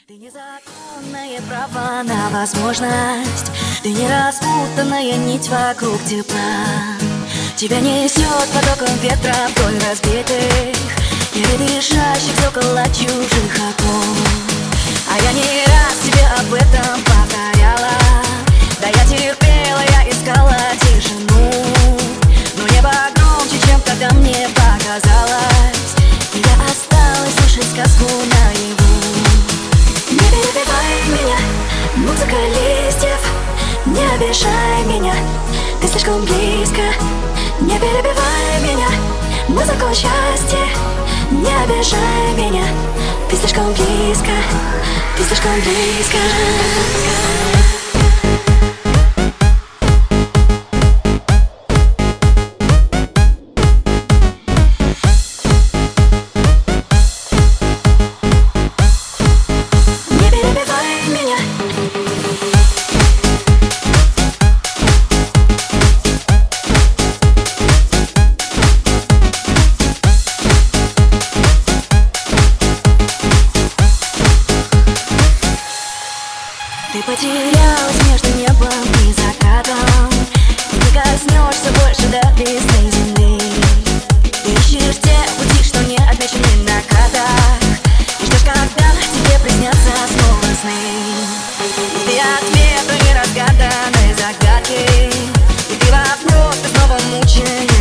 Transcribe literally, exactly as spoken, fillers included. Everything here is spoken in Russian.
Ты незаконное право на возможность, ты не распутанная нить вокруг тепла. Тебя несет потоком ветра вдоль разбитых или дышащих около чужих окон. А я не раз тебе об этом повторяла. Да я терпела, я искала тишину, но небо громче, чем тогда мне показалось, и я осталась слушать сказку наяву. Не перебивай меня, музыка листьев, не обижай меня, ты слишком близко. Не перебивай меня, музыку счастья, не обижай меня, ты слишком близко, ты слишком близко. Ты потерялась между небом и закатом, ты не коснешься больше до весны земли. Ты ищешь те пути, что не отмечены на картах, и ждешь, когда тебе приснятся снова сны. И ты ответ на неразгаданные загадки, и ты вокруг, ты снова мучаешь.